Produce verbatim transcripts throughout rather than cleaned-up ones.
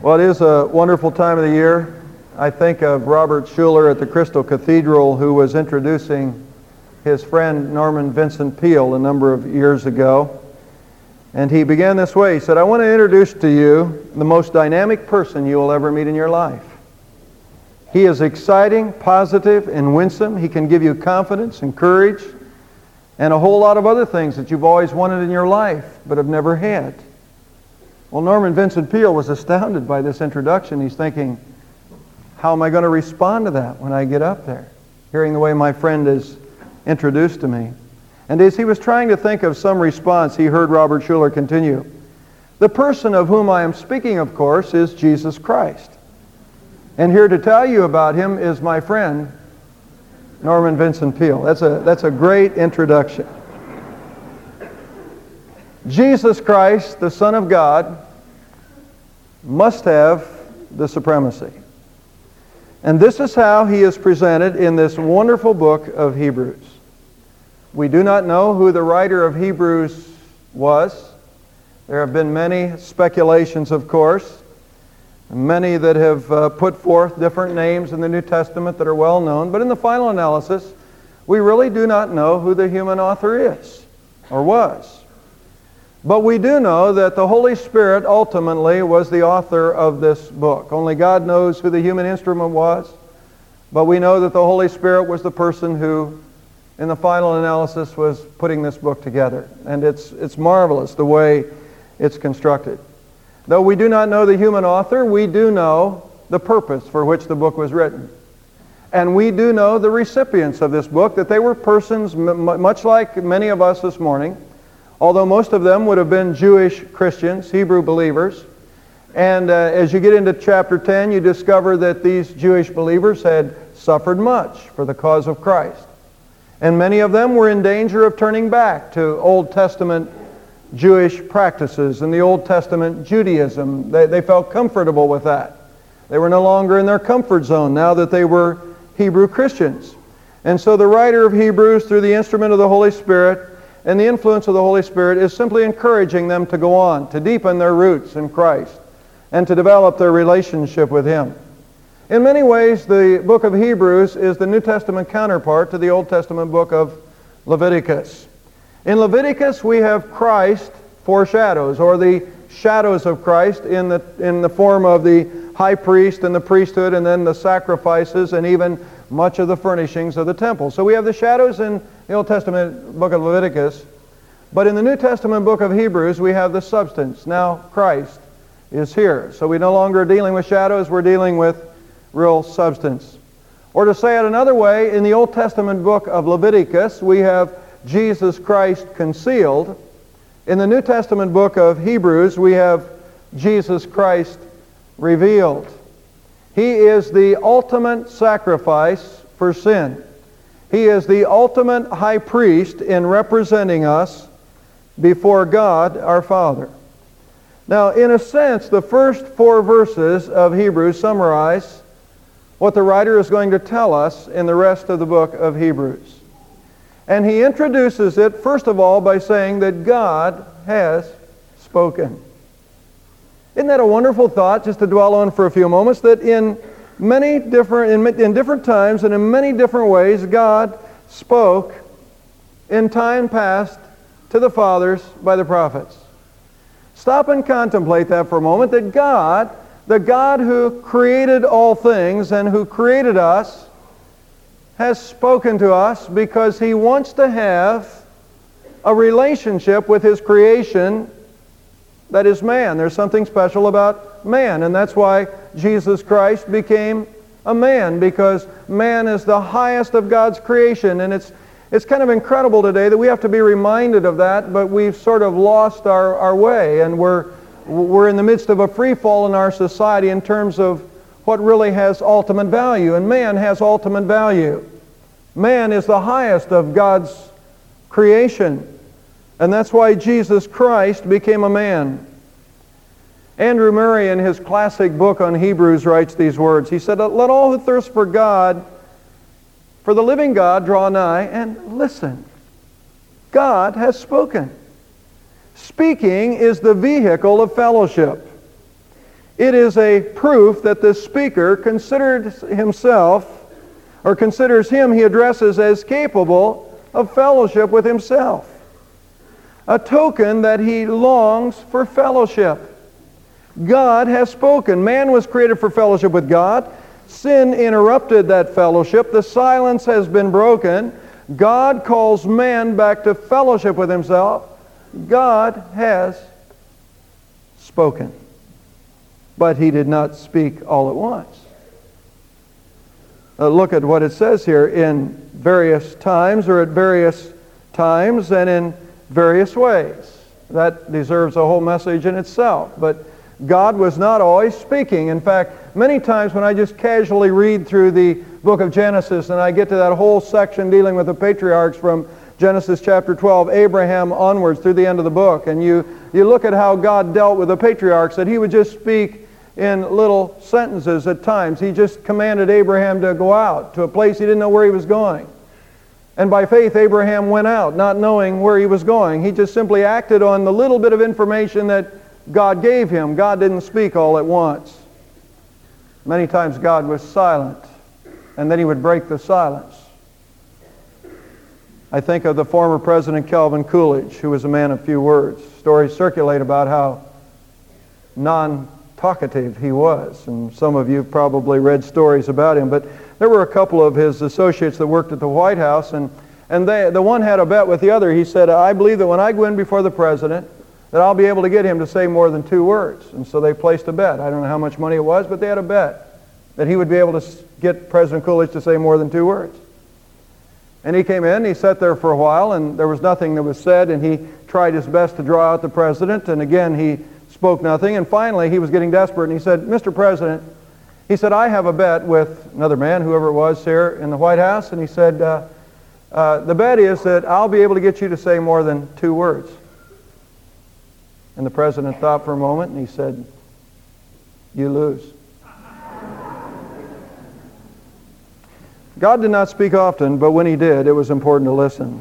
Well, it is a wonderful time of the year. I think of Robert Schuller at the Crystal Cathedral, who was introducing his friend Norman Vincent Peale a number of years ago. And he began this way. He said, I want to introduce to you the most dynamic person you will ever meet in your life. He is exciting, positive, and winsome. He can give you confidence and courage and a whole lot of other things that you've always wanted in your life but have never had. Well, Norman Vincent Peale was astounded by this introduction. He's thinking, how am I going to respond to that when I get up there, hearing the way my friend is introduced to me? And as he was trying to think of some response, he heard Robert Schuller continue, the person of whom I am speaking, of course, is Jesus Christ. And here to tell you about him is my friend, Norman Vincent Peale. That's a, that's a great introduction. Jesus Christ, the Son of God, must have the supremacy. And this is how he is presented in this wonderful book of Hebrews. We do not know who the writer of Hebrews was. There have been many speculations, of course, many that have uh, put forth different names in the New Testament that are well known. But in the final analysis, we really do not know who the human author is or was. But we do know that the Holy Spirit ultimately was the author of this book. Only God knows who the human instrument was, but we know that the Holy Spirit was the person who, in the final analysis, was putting this book together. And it's, it's marvelous the way it's constructed. Though we do not know the human author, we do know the purpose for which the book was written. And we do know the recipients of this book, that they were persons m- much like many of us this morning, although most of them would have been Jewish Christians, Hebrew believers. And uh, as you get into chapter ten, you discover that these Jewish believers had suffered much for the cause of Christ. And many of them were in danger of turning back to Old Testament Jewish practices and the Old Testament Judaism. They, they felt comfortable with that. They were no longer in their comfort zone now that they were Hebrew Christians. And so the writer of Hebrews, through the instrument of the Holy Spirit and the influence of the Holy Spirit, is simply encouraging them to go on, to deepen their roots in Christ, and to develop their relationship with Him. In many ways, the book of Hebrews is the New Testament counterpart to the Old Testament book of Leviticus. In Leviticus, we have Christ foreshadows, or the shadows of Christ in the, in the form of the high priest and the priesthood, and then the sacrifices, and even much of the furnishings of the temple. So we have the shadows in the Old Testament book of Leviticus, but in the New Testament book of Hebrews, we have the substance. Now Christ is here. So we no longer are dealing with shadows, we're dealing with real substance. Or to say it another way, in the Old Testament book of Leviticus, we have Jesus Christ concealed. In the New Testament book of Hebrews, we have Jesus Christ revealed. He is the ultimate sacrifice for sin. He is the ultimate high priest in representing us before God our Father. Now, in a sense, the first four verses of Hebrews summarize what the writer is going to tell us in the rest of the book of Hebrews. And he introduces it, first of all, by saying that God has spoken. Isn't that a wonderful thought, just to dwell on for a few moments, that in many different, in, in different times and in many different ways, God spoke in time past to the fathers by the prophets. Stop and contemplate that for a moment, that God, the God who created all things and who created us, has spoken to us because He wants to have a relationship with His creation that is man. There's something special about man, and that's why Jesus Christ became a man, because man is the highest of God's creation. And it's it's kind of incredible today that we have to be reminded of that, but we've sort of lost our, our way, and we're we're in the midst of a free fall in our society in terms of what really has ultimate value, and man has ultimate value. Man is the highest of God's creation, and that's why Jesus Christ became a man. Andrew Murray, in his classic book on Hebrews, writes these words. He said, "Let all who thirst for God, for the living God, draw nigh and listen. God has spoken." Speaking is the vehicle of fellowship. It is a proof that the speaker considered himself, or considers him he addresses as capable of fellowship with himself. A token that he longs for fellowship. God has spoken. Man was created for fellowship with God. Sin interrupted that fellowship. The silence has been broken. God calls man back to fellowship with himself. God has spoken. But he did not speak all at once. Uh, look at what it says here, in various times, or at various times, and in various ways. That deserves a whole message in itself. But God was not always speaking. In fact, many times when I just casually read through the book of Genesis and I get to that whole section dealing with the patriarchs from Genesis chapter twelve, Abraham onwards through the end of the book, and you, you look at how God dealt with the patriarchs, that he would just speak in little sentences at times. He just commanded Abraham to go out to a place he didn't know where he was going. And by faith, Abraham went out, not knowing where he was going. He just simply acted on the little bit of information that God gave him. God didn't speak all at once. Many times God was silent, and then he would break the silence. I think of the former President Calvin Coolidge, who was a man of few words. Stories circulate about how non-talkative he was, and some of you probably read stories about him. But there were a couple of his associates that worked at the White House, and, and they, the one had a bet with the other. He said, I believe that when I go in before the President, that I'll be able to get him to say more than two words. And so they placed a bet. I don't know how much money it was, but they had a bet that he would be able to get President Coolidge to say more than two words. And he came in, he sat there for a while, and there was nothing that was said, and he tried his best to draw out the President, and again he spoke nothing, and finally he was getting desperate, and he said, Mister President, he said, I have a bet with another man, whoever it was here in the White House, and he said, uh, uh, the bet is that I'll be able to get you to say more than two words. And the President thought for a moment, and he said, you lose. God did not speak often, but when he did, it was important to listen.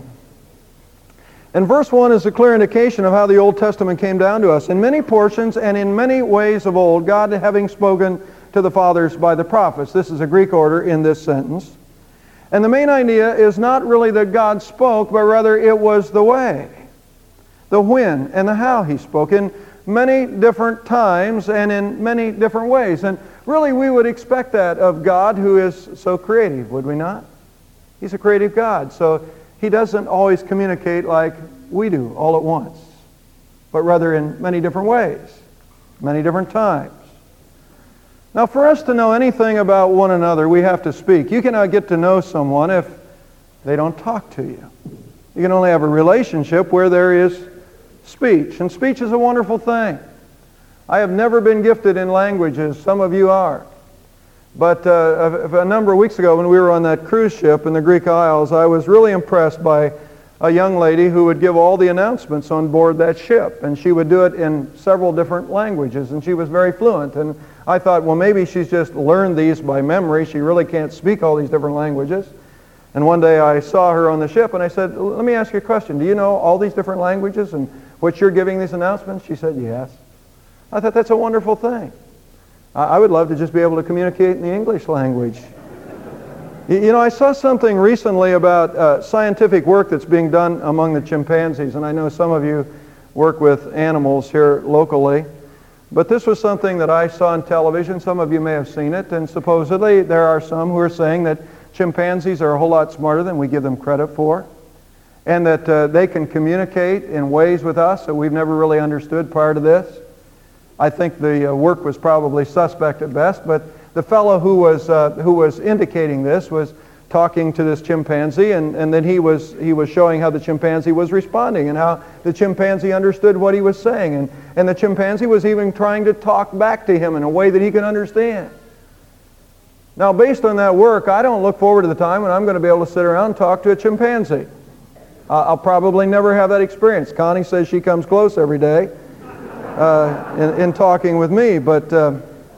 And verse one is a clear indication of how the Old Testament came down to us. In many portions and in many ways of old, God having spoken to the fathers by the prophets. This is a Greek order in this sentence. And the main idea is not really that God spoke, but rather it was the way, the when, and the how he spoke in many different times and in many different ways. And really, we would expect that of God, who is so creative, would we not? He's a creative God, so he doesn't always communicate like we do all at once, but rather in many different ways, many different times. Now, for us to know anything about one another, we have to speak. You cannot get to know someone if they don't talk to you. You can only have a relationship where there is speech, and speech is a wonderful thing. I have never been gifted in languages. Some of you are. But uh, a, a number of weeks ago when we were on that cruise ship in the Greek Isles, I was really impressed by a young lady who would give all the announcements on board that ship. And she would do it in several different languages, and she was very fluent. And I thought, well, maybe she's just learned these by memory. She really can't speak all these different languages. And one day I saw her on the ship, and I said, let me ask you a question. Do you know all these different languages and which you're giving these announcements? She said, yes. I thought that's a wonderful thing. I would love to just be able to communicate in the English language. You know, I saw something recently about uh, scientific work that's being done among the chimpanzees, and I know some of you work with animals here locally, but this was something that I saw on television. Some of you may have seen it, and supposedly there are some who are saying that chimpanzees are a whole lot smarter than we give them credit for, and that uh, they can communicate in ways with us that we've never really understood prior to this. I think the uh, work was probably suspect at best, but the fellow who was uh, who was indicating this was talking to this chimpanzee, and, and then he was he was showing how the chimpanzee was responding and how the chimpanzee understood what he was saying, and, and the chimpanzee was even trying to talk back to him in a way that he could understand. Now, based on that work, I don't look forward to the time when I'm going to be able to sit around and talk to a chimpanzee. Uh, I'll probably never have that experience. Connie says she comes close every day. Uh, in, in talking with me, but uh,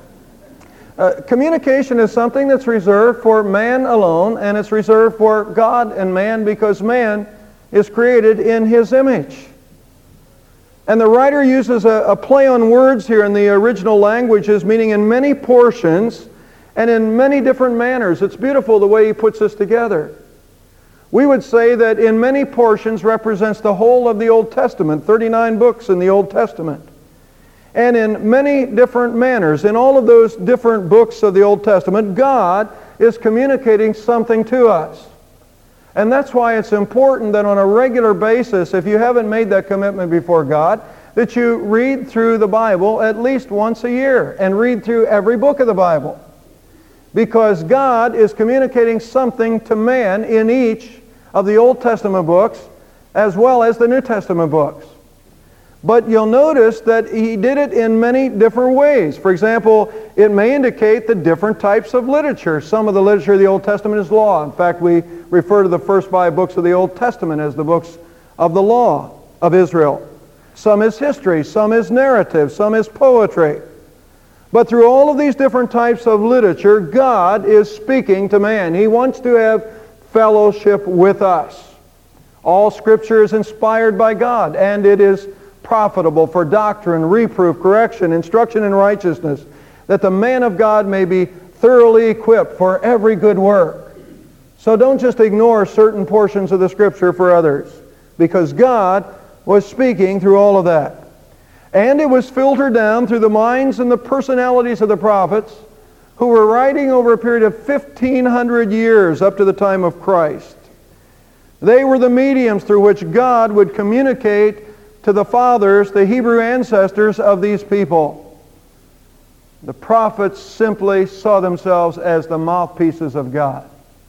uh, communication is something that's reserved for man alone, and it's reserved for God and man because man is created in His image. And the writer uses a, a play on words here in the original languages, meaning in many portions and in many different manners. It's beautiful the way he puts this together. We would say that in many portions represents the whole of the Old Testament, thirty-nine books in the Old Testament. And in many different manners, in all of those different books of the Old Testament, God is communicating something to us. And that's why it's important that on a regular basis, if you haven't made that commitment before God, that you read through the Bible at least once a year and read through every book of the Bible. Because God is communicating something to man in each of the Old Testament books as well as the New Testament books. But you'll notice that he did it in many different ways. For example, it may indicate the different types of literature. Some of the literature of the Old Testament is law. In fact, we refer to the first five books of the Old Testament as the books of the law of Israel. Some is history, some is narrative, some is poetry. But through all of these different types of literature, God is speaking to man. He wants to have fellowship with us. All Scripture is inspired by God, and it is profitable for doctrine, reproof, correction, instruction in righteousness, that the man of God may be thoroughly equipped for every good work. So don't just ignore certain portions of the Scripture for others, because God was speaking through all of that. And it was filtered down through the minds and the personalities of the prophets, who were writing over a period of fifteen hundred years up to the time of Christ. They were the mediums through which God would communicate to the fathers, the Hebrew ancestors of these people. The prophets simply saw themselves as the mouthpieces of God.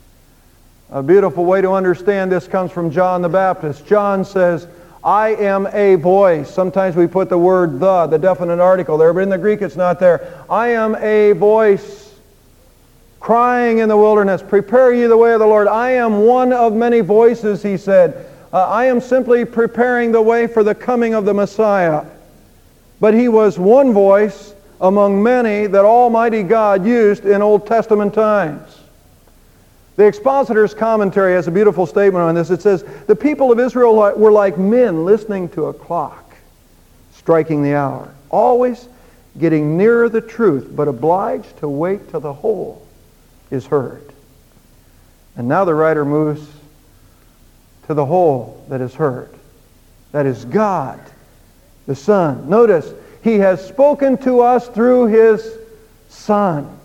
A beautiful way to understand this comes from John the Baptist. John says, I am a voice. Sometimes we put the word the, the definite article there, but in the Greek it's not there. I am a voice crying in the wilderness, prepare ye the way of the Lord. I am one of many voices, he said. Uh, I am simply preparing the way for the coming of the Messiah. But he was one voice among many that Almighty God used in Old Testament times. The Expositor's Commentary has a beautiful statement on this. It says, the people of Israel were like men listening to a clock striking the hour, always getting nearer the truth, but obliged to wait till the whole is heard. And now the writer moves to the whole that is heard. That is God, the Son. Notice, He has spoken to us through His Son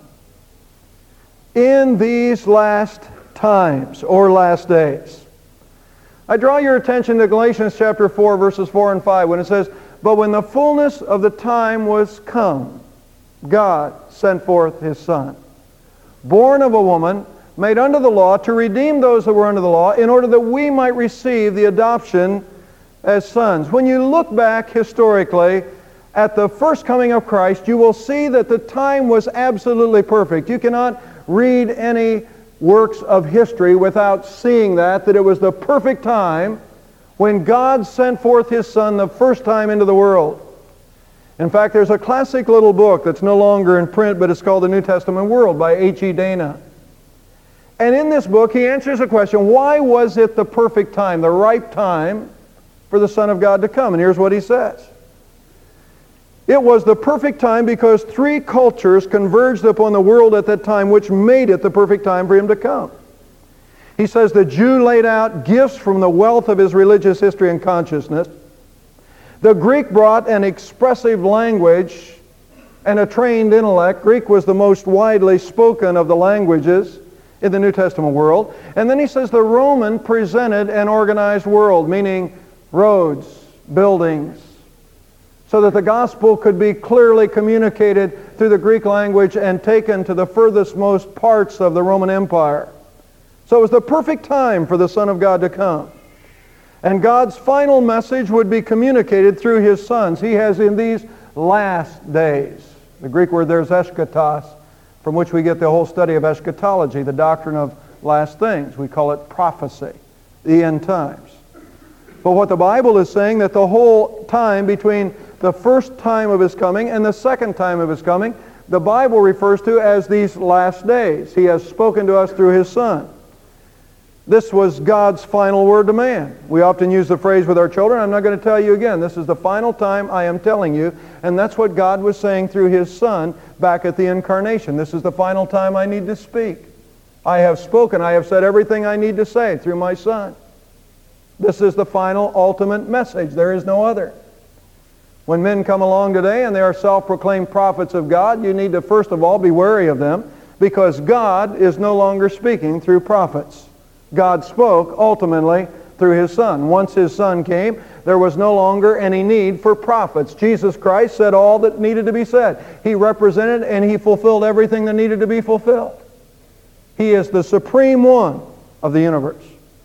in these last times, or last days. I draw your attention to Galatians chapter four, verses four and five, when it says, but when the fullness of the time was come, God sent forth His Son, born of a woman, made under the law, to redeem those that were under the law, in order that we might receive the adoption as sons. When you look back historically at the first coming of Christ, you will see that the time was absolutely perfect. You cannot read any works of history without seeing that, that it was the perfect time when God sent forth His Son the first time into the world. In fact, there's a classic little book that's no longer in print, but it's called The New Testament World by H E Dana. And in this book, he answers the question, why was it the perfect time, the right time for the Son of God to come? And here's what he says. It was the perfect time because three cultures converged upon the world at that time, which made it the perfect time for Him to come. He says the Jew laid out gifts from the wealth of his religious history and consciousness. The Greek brought an expressive language and a trained intellect. Greek was the most widely spoken of the languages in the New Testament world. And then he says the Roman presented an organized world, meaning roads, buildings, so that the gospel could be clearly communicated through the Greek language and taken to the furthest most parts of the Roman Empire. So it was the perfect time for the Son of God to come. And God's final message would be communicated through His sons. He has in these last days. The Greek word there is eschatos, from which we get the whole study of eschatology, the doctrine of last things. We call it prophecy, the end times. But what the Bible is saying, that the whole time between the first time of His coming and the second time of His coming, the Bible refers to as these last days. He has spoken to us through His Son. This was God's final word to man. We often use the phrase with our children. I'm not going to tell you again. This is the final time I am telling you. And that's what God was saying through His Son back at the incarnation. This is the final time I need to speak. I have spoken. I have said everything I need to say through my Son. This is the final, ultimate message. There is no other. When men come along today and they are self-proclaimed prophets of God, you need to first of all be wary of them, because God is no longer speaking through prophets. God spoke ultimately through His Son. Once His Son came, there was no longer any need for prophets. Jesus Christ said all that needed to be said. He represented and He fulfilled everything that needed to be fulfilled. He is the supreme one of the universe.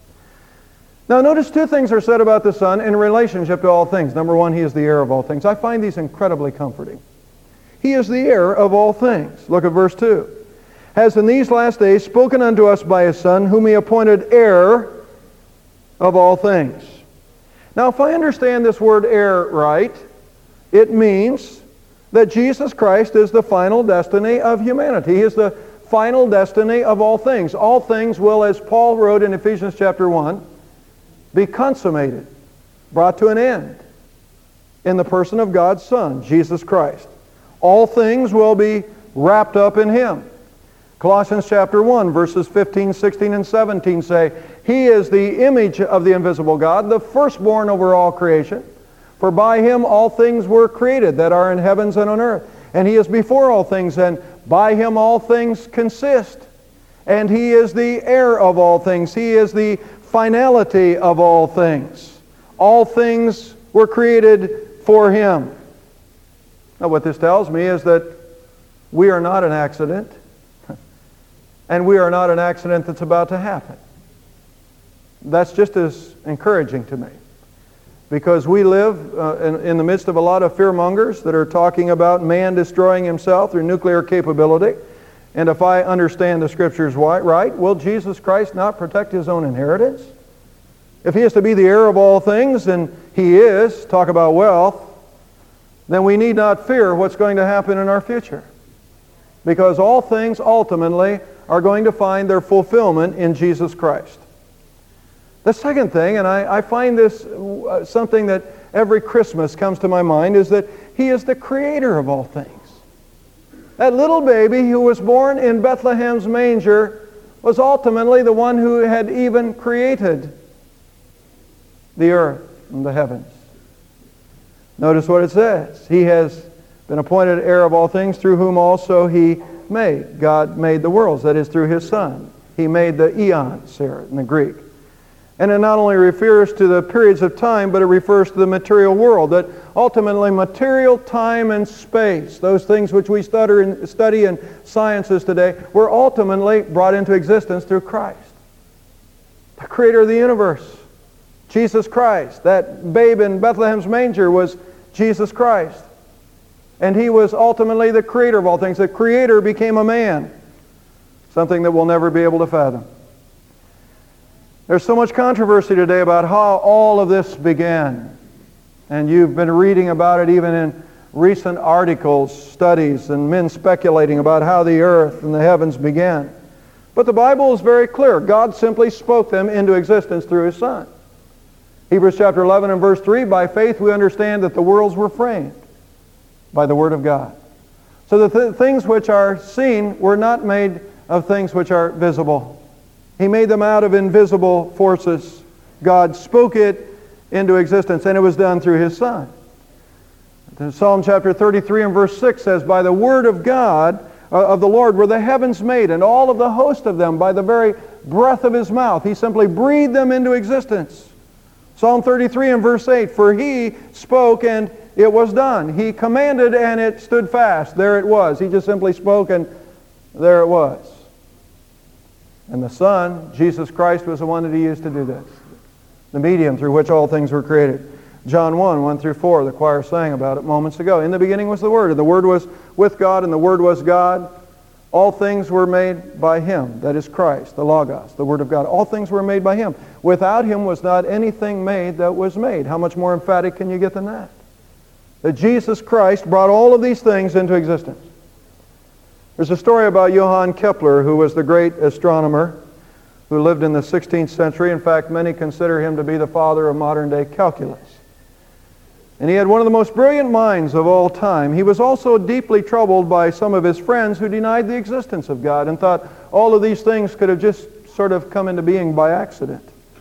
Now notice two things are said about the Son in relationship to all things. Number one, He is the heir of all things. I find these incredibly comforting. He is the heir of all things. Look at verse two. Has in these last days spoken unto us by His Son, whom He appointed heir of all things. Now, if I understand this word heir right, it means that Jesus Christ is the final destiny of humanity. He is the final destiny of all things. All things will, as Paul wrote in Ephesians chapter one, be consummated, brought to an end in the person of God's Son, Jesus Christ. All things will be wrapped up in Him. Colossians chapter one, verses fifteen, sixteen, and seventeen say, He is the image of the invisible God, the firstborn over all creation. For by Him all things were created that are in heavens and on earth. And He is before all things, and by Him all things consist. And He is the heir of all things. He is the finality of all things. All things were created for Him. Now what this tells me is that we are not an accident. And we are not an accident that's about to happen. That's just as encouraging to me. Because we live uh, in, in the midst of a lot of fearmongers that are talking about man destroying himself through nuclear capability. And if I understand the Scriptures right, will Jesus Christ not protect His own inheritance? If He is to be the heir of all things, and He is, talk about wealth, then we need not fear what's going to happen in our future. Because all things ultimately are going to find their fulfillment in Jesus Christ. The second thing, and I, I find this uh, something that every Christmas comes to my mind, is that He is the creator of all things. That little baby who was born in Bethlehem's manger was ultimately the one who had even created the earth and the heavens. Notice what it says. He has been appointed heir of all things, through whom also He made. God made the worlds, that is through His Son. He made the eons here in the Greek. And it not only refers to the periods of time, but it refers to the material world, that ultimately material time and space, those things which we study in, study in sciences today, were ultimately brought into existence through Christ. The creator of the universe, Jesus Christ. That babe in Bethlehem's manger was Jesus Christ. And He was ultimately the creator of all things. The creator became a man, something that we'll never be able to fathom. There's so much controversy today about how all of this began. And you've been reading about it even in recent articles, studies, and men speculating about how the earth and the heavens began. But the Bible is very clear. God simply spoke them into existence through His Son. Hebrews chapter eleven and verse three, by faith we understand that the worlds were framed by the Word of God. So the th- things which are seen were not made of things which are visible. He made them out of invisible forces. God spoke it into existence, and it was done through His Son. Psalm chapter thirty-three and verse six says, by the word of God, uh, of the Lord, were the heavens made, and all of the host of them by the very breath of His mouth. He simply breathed them into existence. Psalm thirty-three and verse eight, for He spoke and it was done. He commanded and it stood fast. There it was. He just simply spoke and there it was. And the Son, Jesus Christ, was the one that He used to do this. The medium through which all things were created. John one, one through four, the choir sang about it moments ago. In the beginning was the Word, and the Word was with God, and the Word was God. All things were made by Him, that is Christ, the Logos, the Word of God. All things were made by Him. Without Him was not anything made that was made. How much more emphatic can you get than that? That Jesus Christ brought all of these things into existence. There's a story about Johann Kepler, who was the great astronomer, who lived in the sixteenth century. In fact, many consider him to be the father of modern-day calculus. And he had one of the most brilliant minds of all time. He was also deeply troubled by some of his friends who denied the existence of God and thought all of these things could have just sort of come into being by accident.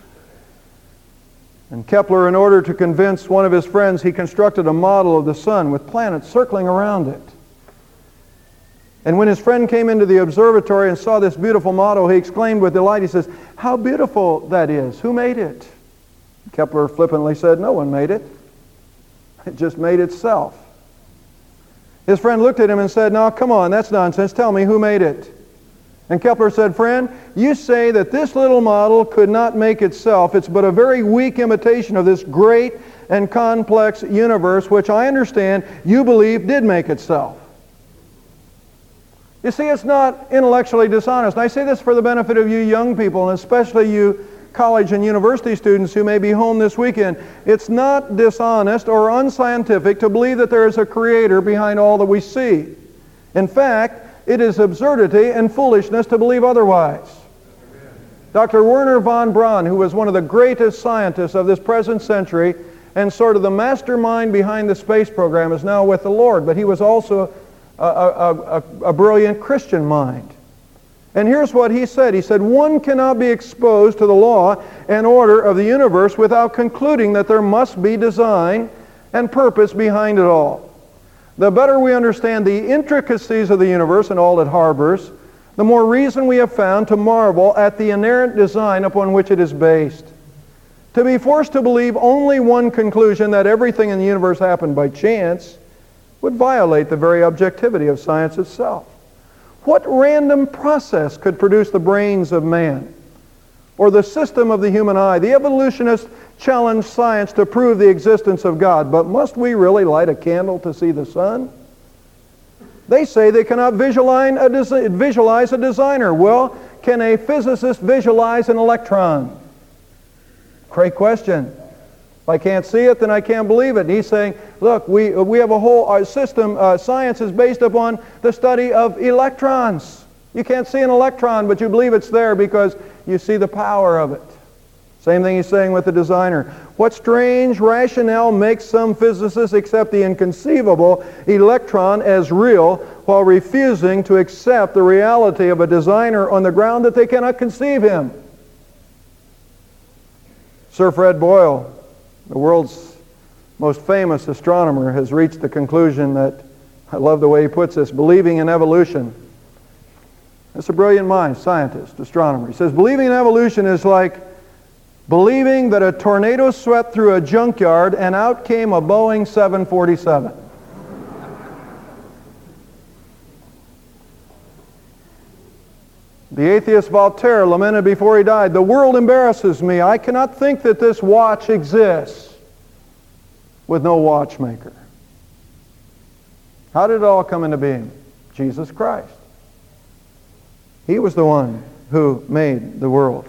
And Kepler, in order to convince one of his friends, he constructed a model of the sun with planets circling around it. And when his friend came into the observatory and saw this beautiful model, he exclaimed with delight, he says, "How beautiful that is! Who made it?" Kepler flippantly said, "No one made it. It just made itself." His friend looked at him and said, "Now, come on, that's nonsense. Tell me, who made it?" And Kepler said, "Friend, you say that this little model could not make itself. It's but a very weak imitation of this great and complex universe, which I understand you believe did make itself." You see, it's not intellectually dishonest. And I say this for the benefit of you young people, and especially you college and university students who may be home this weekend. It's not dishonest or unscientific to believe that there is a creator behind all that we see. In fact, it is absurdity and foolishness to believe otherwise. Doctor Wernher von Braun, who was one of the greatest scientists of this present century and sort of the mastermind behind the space program, is now with the Lord, but he was also a, a, a, a brilliant Christian mind. And here's what he said. He said, "One cannot be exposed to the law and order of the universe without concluding that there must be design and purpose behind it all. The better we understand the intricacies of the universe and all it harbors, the more reason we have found to marvel at the inerrant design upon which it is based. To be forced to believe only one conclusion, that everything in the universe happened by chance, would violate the very objectivity of science itself. What random process could produce the brains of man or the system of the human eye? The evolutionists challenge science to prove the existence of God, but must we really light a candle to see the sun? They say they cannot visualize a, desi- visualize a designer. Well, can a physicist visualize an electron? Great question. If I can't see it, then I can't believe it. And he's saying, look, we, we have a whole our system, uh, science is based upon the study of electrons. You can't see an electron, but you believe it's there because you see the power of it. Same thing he's saying with the designer. What strange rationale makes some physicists accept the inconceivable electron as real while refusing to accept the reality of a designer on the ground that they cannot conceive him? Sir Fred Boyle, the world's most famous astronomer, has reached the conclusion that, I love the way he puts this, believing in evolution. That's a brilliant mind, scientist, astronomer. He says, believing in evolution is like believing that a tornado swept through a junkyard and out came a Boeing seven forty-seven. The atheist Voltaire lamented before he died, "The world embarrasses me. I cannot think that this watch exists with no watchmaker." How did it all come into being? Jesus Christ. He was the one who made the worlds.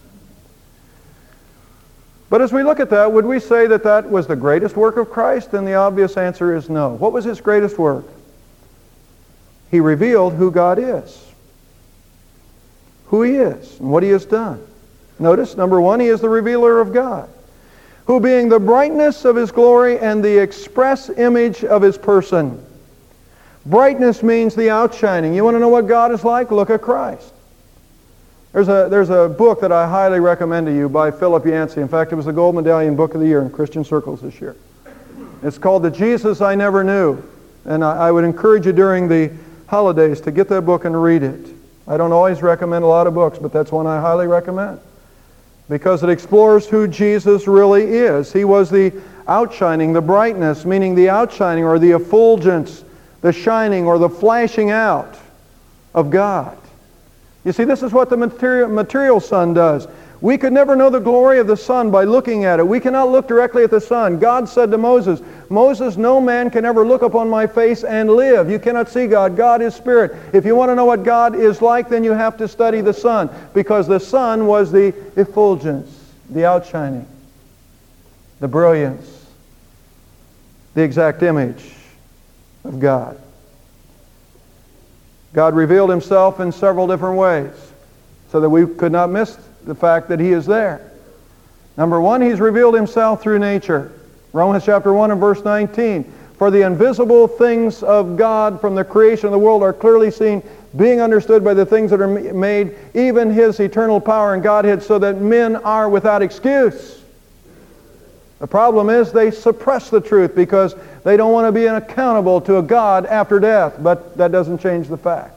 But as we look at that, would we say that that was the greatest work of Christ? And the obvious answer is no. What was his greatest work? He revealed who God is, who he is, and what he has done. Notice, number one, he is the revealer of God, who being the brightness of his glory and the express image of his person. Brightness means the outshining. You want to know what God is like? Look at Christ. There's a, there's a book that I highly recommend to you by Philip Yancey. In fact, it was the Gold Medallion Book of the Year in Christian circles this year. It's called The Jesus I Never Knew. And I, I would encourage you during the holidays to get that book and read it. I don't always recommend a lot of books, but that's one I highly recommend, because it explores who Jesus really is. He was the outshining, the brightness, meaning the outshining or the effulgence, the shining or the flashing out of God. You see, this is what the material, material sun does. We could never know the glory of the sun by looking at it. We cannot look directly at the sun. God said to Moses, "Moses, no man can ever look upon my face and live." You cannot see God. God is spirit. If you want to know what God is like, then you have to study the sun, because the sun was the effulgence, the outshining, the brilliance, the exact image of God. God revealed himself in several different ways. so that we could not miss the fact that He is there. Number one, He's revealed Himself through nature. Romans chapter one and verse nineteen. For the invisible things of God from the creation of the world are clearly seen, being understood by the things that are made, even His eternal power and Godhead, so that men are without excuse. The problem is they suppress the truth because they don't want to be accountable to a God after death, but that doesn't change the fact.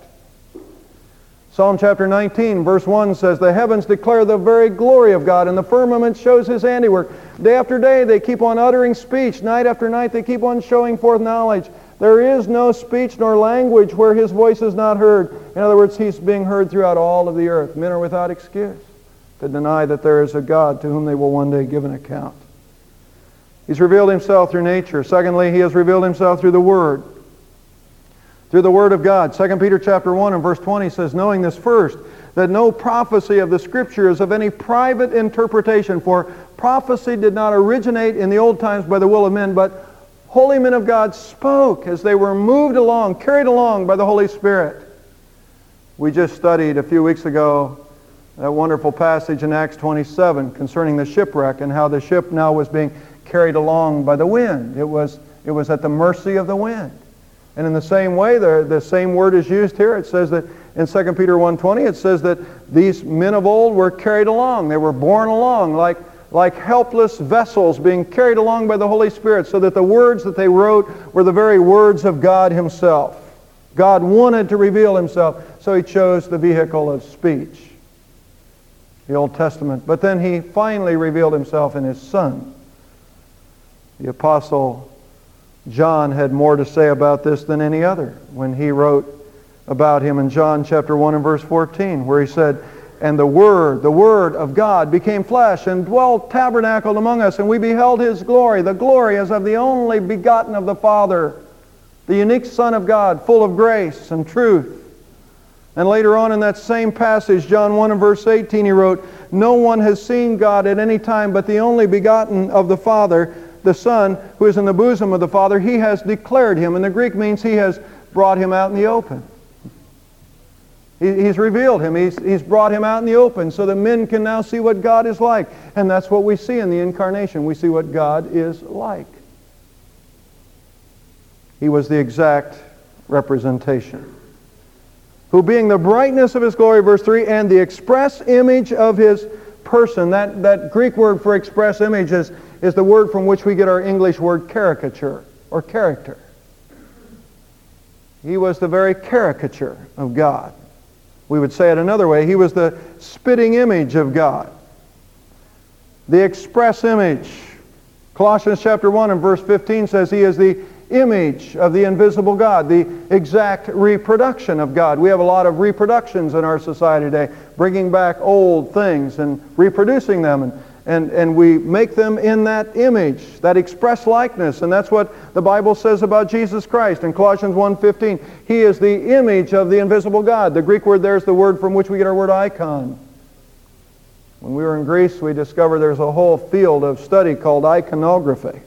Psalm chapter nineteen, verse one says, the heavens declare the very glory of God, and the firmament shows His handiwork. Day after day they keep on uttering speech. Night after night they keep on showing forth knowledge. There is no speech nor language where His voice is not heard. In other words, He's being heard throughout all of the earth. Men are without excuse to deny that there is a God to whom they will one day give an account. He's revealed Himself through nature. Secondly, He has revealed Himself through the Word. Through the Word of God. Second Peter chapter one and verse twenty says, knowing this first, that no prophecy of the Scripture is of any private interpretation, for prophecy did not originate in the old times by the will of men, but holy men of God spoke as they were moved along, carried along by the Holy Spirit. We just studied a few weeks ago that wonderful passage in Acts twenty-seven concerning the shipwreck and how the ship now was being carried along by the wind. It was, it was at the mercy of the wind. And in the same way, the, the same word is used here. It says that in Second Peter one twenty, it says that these men of old were carried along. They were borne along like, like helpless vessels being carried along by the Holy Spirit, so that the words that they wrote were the very words of God Himself. God wanted to reveal Himself, so He chose the vehicle of speech, the Old Testament. But then He finally revealed Himself in His Son. The Apostle John had more to say about this than any other when he wrote about Him in John chapter one and verse fourteen, where he said, and the Word, the Word of God became flesh and dwelt, tabernacled among us, and we beheld His glory, the glory as of the only begotten of the Father, the unique Son of God, full of grace and truth. And later on in that same passage, John one and verse eighteen, he wrote, no one has seen God at any time but the only begotten of the Father, the Son, who is in the bosom of the Father. He has declared Him. And the Greek means He has brought Him out in the open. He, he's revealed Him. He's, he's brought Him out in the open so that men can now see what God is like. And that's what we see in the Incarnation. We see what God is like. He was the exact representation. Who being the brightness of His glory, verse three, and the express image of His person. That, that Greek word for express image is, is the word from which we get our English word caricature or character. He was the very caricature of God. We would say it another way. He was the spitting image of God. The express image. Colossians chapter one and verse fifteen says He is the image of the invisible God, the exact reproduction of God. We have a lot of reproductions in our society today, bringing back old things and reproducing them, and, and, and we make them in that image, that express likeness, and that's what the Bible says about Jesus Christ in Colossians one fifteen. He is the image of the invisible God. The Greek word there is the word from which we get our word icon. When we were in Greece, we discovered there's a whole field of study called iconography.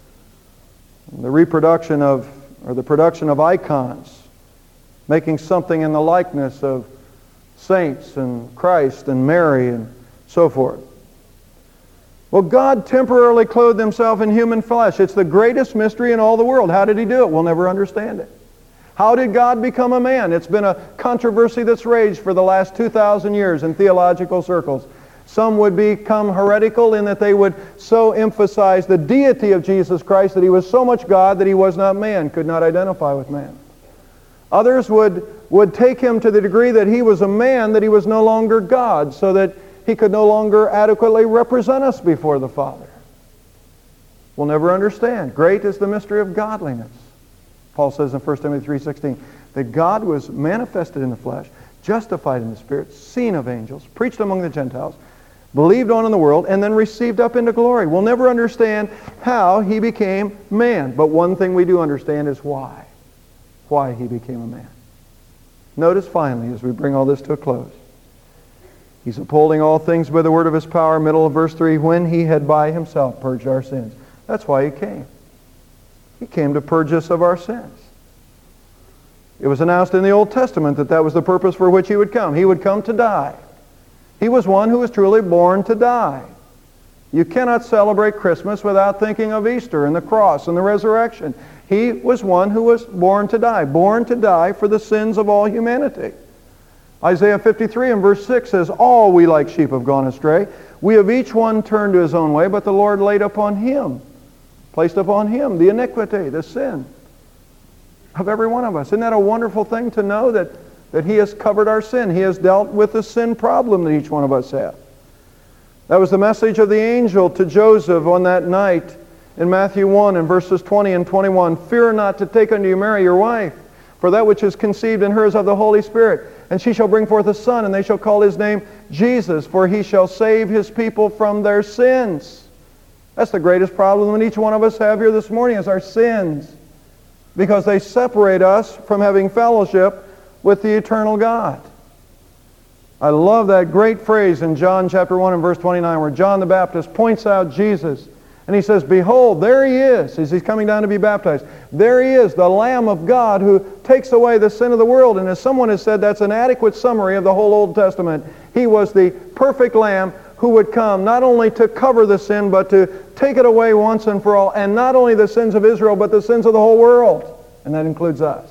The reproduction of, or the production of icons, making something in the likeness of saints and Christ and Mary and so forth. Well, God temporarily clothed Himself in human flesh. It's the greatest mystery in all the world. How did He do it? We'll never understand it. How did God become a man? It's been a controversy that's raged for the last two thousand years in theological circles. Some would become heretical in that they would so emphasize the deity of Jesus Christ that He was so much God that He was not man, could not identify with man. Others would, would take Him to the degree that He was a man, that He was no longer God, so that He could no longer adequately represent us before the Father. We'll never understand. Great is the mystery of godliness. Paul says in First Timothy three sixteen that God was manifested in the flesh, justified in the Spirit, seen of angels, preached among the Gentiles, believed on in the world, and then received up into glory. We'll never understand how He became man. But one thing we do understand is why. Why He became a man. Notice finally, as we bring all this to a close, He's upholding all things by the word of His power, middle of verse three, when He had by Himself purged our sins. That's why He came. He came to purge us of our sins. It was announced in the Old Testament that that was the purpose for which He would come. He would come to die. He was one who was truly born to die. You cannot celebrate Christmas without thinking of Easter and the cross and the resurrection. He was one who was born to die, born to die for the sins of all humanity. Isaiah fifty-three and verse six says, "All we like sheep have gone astray. We have each one turned to his own way, but the Lord laid upon him, placed upon him the iniquity, the sin of every one of us." Isn't that a wonderful thing to know that, that He has covered our sin? He has dealt with the sin problem that each one of us have. That was the message of the angel to Joseph on that night in Matthew one and verses twenty and twenty-one. "Fear not to take unto you Mary your wife, for that which is conceived in her is of the Holy Spirit. And she shall bring forth a son, and they shall call his name Jesus, for he shall save his people from their sins." That's the greatest problem that each one of us have here this morning, is our sins, because they separate us from having fellowship with the eternal God. I love that great phrase in John chapter one and verse twenty-nine, where John the Baptist points out Jesus, and he says, "Behold, there He is," as he's coming down to be baptized. "There He is, the Lamb of God who takes away the sin of the world." And as someone has said, that's an adequate summary of the whole Old Testament. He was the perfect Lamb who would come not only to cover the sin, but to take it away once and for all. And not only the sins of Israel, but the sins of the whole world. And that includes us.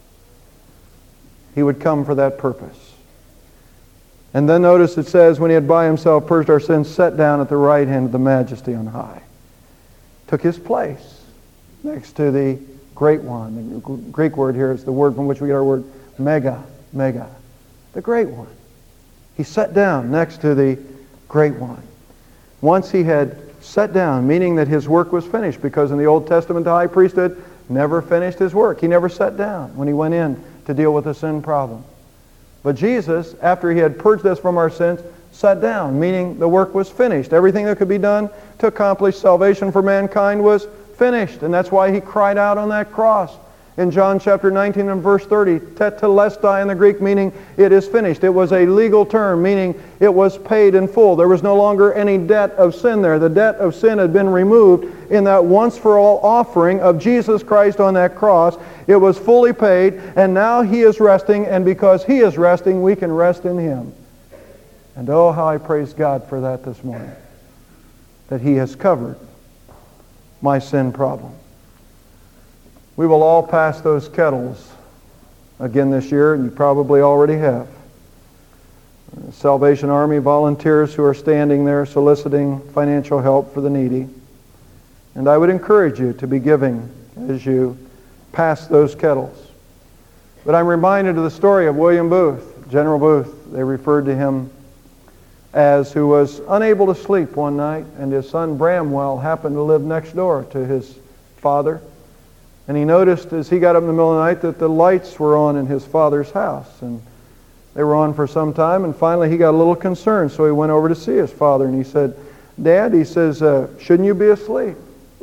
He would come for that purpose. And then notice it says, when He had by Himself purged our sins, sat down at the right hand of the Majesty on high. Took His place next to the Great One. The Greek word here is the word from which we get our word mega, mega. The Great One. He sat down next to the Great One. Once He had sat down, meaning that His work was finished, because in the Old Testament the high priesthood never finished his work. He never sat down when he went in to deal with the sin problem. But Jesus, after He had purged us from our sins, sat down, meaning the work was finished. Everything that could be done to accomplish salvation for mankind was finished. And that's why He cried out on that cross in John chapter nineteen and verse thirty, tetelestai in the Greek, meaning it is finished. It was a legal term, meaning it was paid in full. There was no longer any debt of sin there. The debt of sin had been removed in that once-for-all offering of Jesus Christ on that cross. It was fully paid, and now He is resting, and because He is resting, we can rest in Him. And oh, how I praise God for that this morning, that He has covered my sin problem. We will all pass those kettles again this year, and you probably already have. The Salvation Army volunteers who are standing there soliciting financial help for the needy. And I would encourage you to be giving as you pass those kettles. But I'm reminded of the story of William Booth, General Booth. They referred to him as who was unable to sleep one night, and his son Bramwell happened to live next door to his father. And he noticed as he got up in the middle of the night that the lights were on in his father's house. And they were on for some time, and finally he got a little concerned, so he went over to see his father, and he said, "Dad," he says, uh, "shouldn't you be asleep?"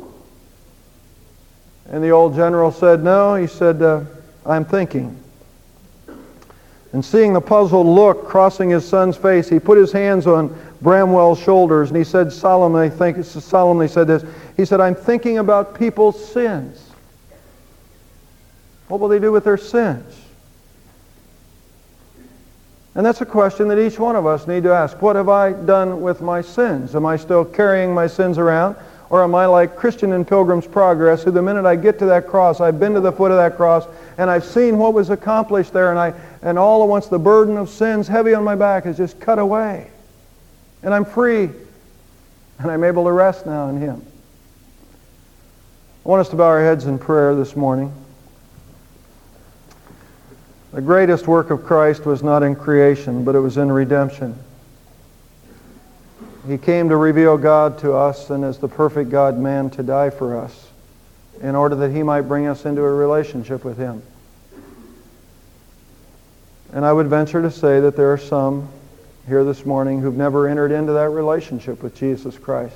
And the old general said, "No," he said, uh, "I'm thinking." And seeing the puzzled look crossing his son's face, he put his hands on Bramwell's shoulders, and he said solemnly, think, solemnly said this, he said, "I'm thinking about people's sins. What will they do with their sins?" And that's a question that each one of us need to ask. What have I done with my sins? Am I still carrying my sins around? Or am I like Christian in Pilgrim's Progress, who the minute I get to that cross, I've been to the foot of that cross, and I've seen what was accomplished there, and I and all at once the burden of sins heavy on my back is just cut away. And I'm free. And I'm able to rest now in Him. I want us to bow our heads in prayer this morning. The greatest work of Christ was not in creation, but it was in redemption. He came to reveal God to us, and as the perfect God-man to die for us, in order that He might bring us into a relationship with Him. And I would venture to say that there are some here this morning who've never entered into that relationship with Jesus Christ.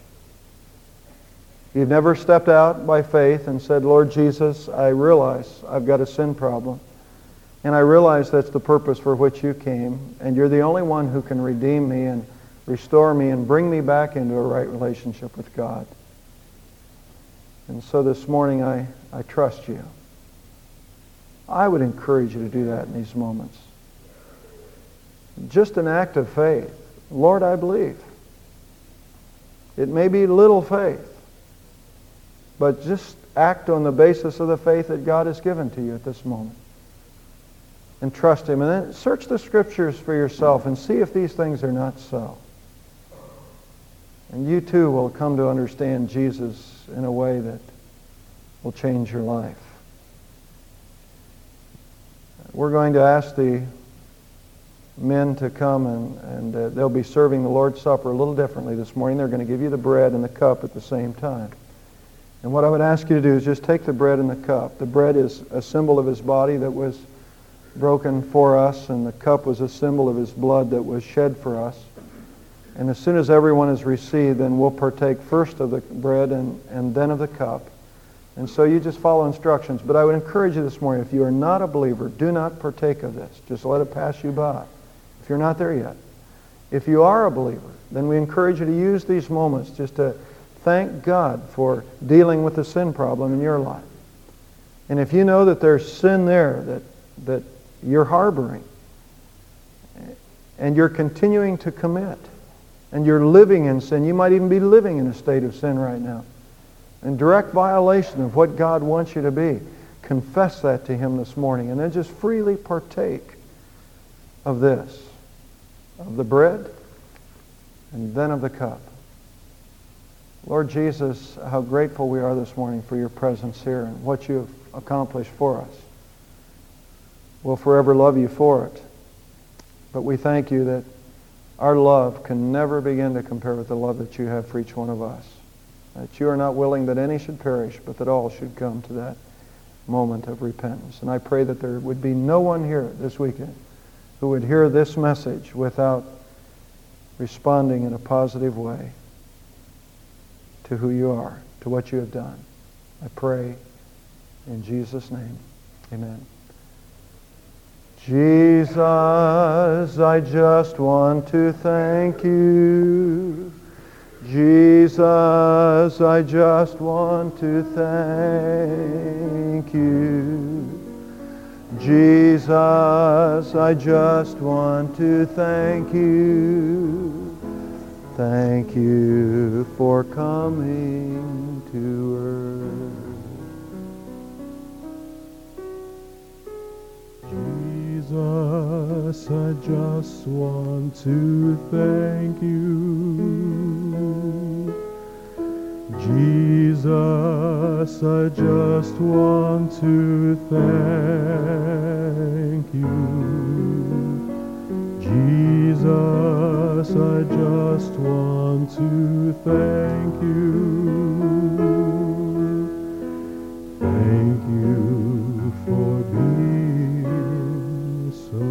You've never stepped out by faith and said, "Lord Jesus, I realize I've got a sin problem. And I realize that's the purpose for which You came. And You're the only one who can redeem me and restore me and bring me back into a right relationship with God." And so this morning I, I trust You. I would encourage you to do that in these moments. just an act of faith. Lord, I believe. It may be little faith, but just act on the basis of the faith that God has given to you at this moment. And trust Him. And then search the Scriptures for yourself and see if these things are not so. And you too will come to understand Jesus in a way that will change your life. We're going to ask the men to come, and, and uh, they'll be serving the Lord's Supper a little differently this morning. They're going to give you the bread and the cup at the same time. And what I would ask you to do is just take the bread and the cup. The bread is a symbol of His body that was broken for us, and the cup was a symbol of His blood that was shed for us. And as soon as everyone has received, then we'll partake first of the bread and, and then of the cup. And so you just follow instructions. But I would encourage you this morning, if you are not a believer, do not partake of this. Just let it pass you by, if you're not there yet. If you are a believer, then we encourage you to use these moments just to thank God for dealing with the sin problem in your life. And if you know that there's sin there that, that you're harboring, and you're continuing to commit, and you're living in sin, you might even be living in a state of sin right now, in direct violation of what God wants you to be, confess that to Him this morning, and then just freely partake of this, of the bread, and then of the cup. Lord Jesus, how grateful we are this morning for Your presence here and what You have accomplished for us. We'll forever love You for it. But we thank You that our love can never begin to compare with the love that You have for each one of us. That You are not willing that any should perish, but that all should come to that moment of repentance. And I pray that there would be no one here this weekend who would hear this message without responding in a positive way to who You are, to what You have done. I pray in Jesus' name. Amen. Jesus, I just want to thank You. Jesus, I just want to thank You. Jesus, I just want to thank You. Thank You for coming to earth. Jesus, I just want to thank You. Jesus, I just want to thank You. Jesus, I just want to thank You. Thank You for being so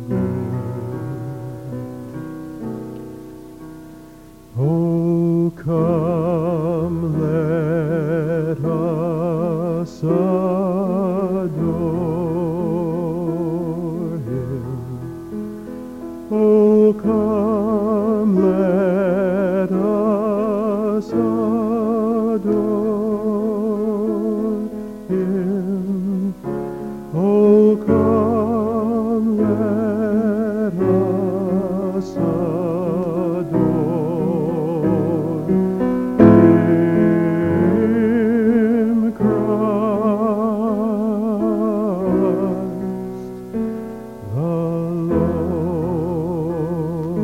good. Oh, come, let us adore Him. Oh, come, let us adore Him. Oh, come, let us adore Him, Christ the Lord.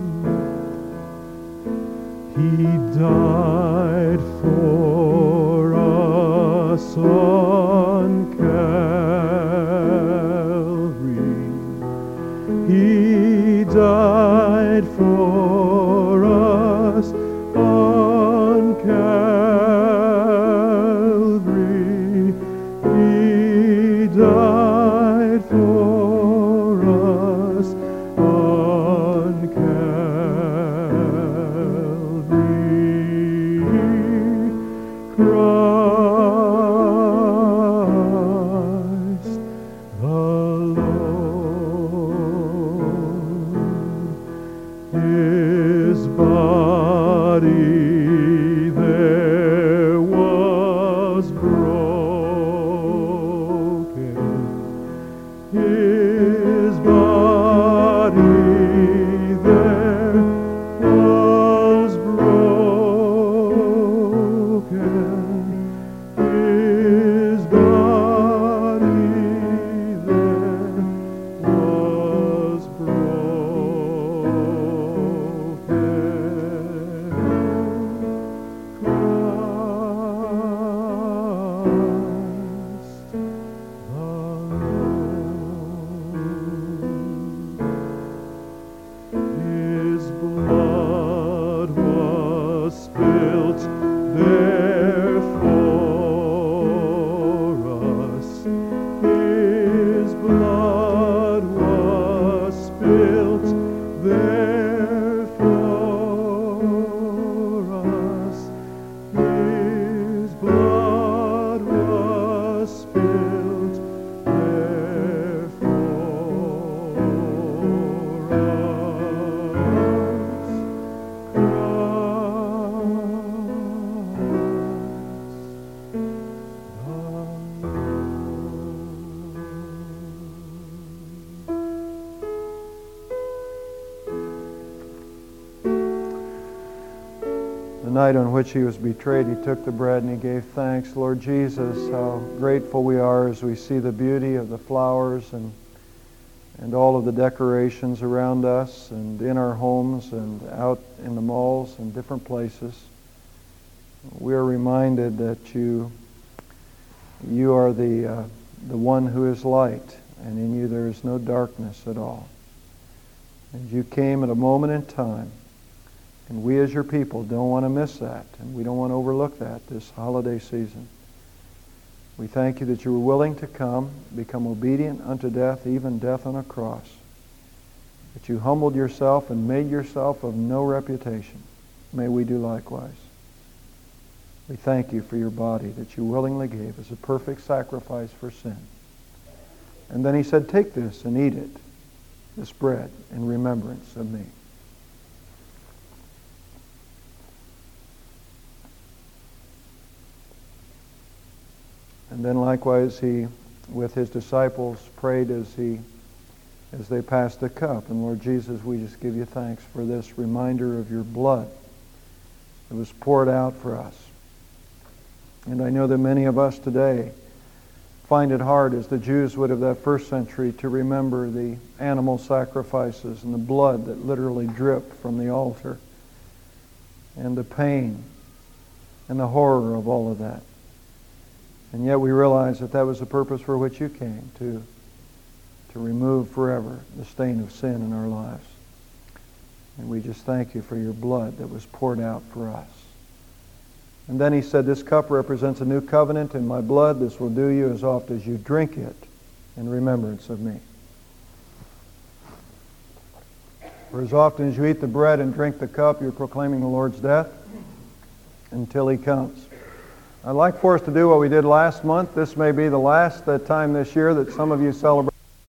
He died for us on Calvary. He died for us on Calvary. He died for us on Calvary. Christ the Lord. night on which he was betrayed, he took the bread and he gave thanks. Lord Jesus, how grateful we are as we see the beauty of the flowers and and all of the decorations around us and in our homes and out in the malls and different places. We are reminded that you you are the uh, the one who is light, and in you there is no darkness at all. And you came at a moment in time, and we as your people don't want to miss that, and we don't want to overlook that this holiday season. We thank you that you were willing to come, become obedient unto death, even death on a cross. That you humbled yourself and made yourself of no reputation. May we do likewise. We thank you for your body that you willingly gave as a perfect sacrifice for sin. And then he said, take this and eat it, this bread, in remembrance of me. And then likewise he, with his disciples, prayed as he, as they passed the cup. And Lord Jesus, we just give you thanks for this reminder of your blood that was poured out for us. And I know that many of us today find it hard, as the Jews would of that first century, to remember the animal sacrifices and the blood that literally dripped from the altar, and the pain and the horror of all of that. And yet we realize that that was the purpose for which you came, to, to remove forever the stain of sin in our lives. And we just thank you for your blood that was poured out for us. And then he said, this cup represents a new covenant in my blood. This will do you as oft as you drink it in remembrance of me. For as often as you eat the bread and drink the cup, you're proclaiming the Lord's death until he comes. I'd like for us to do what we did last month. This may be the last uh, time this year that some of you celebrate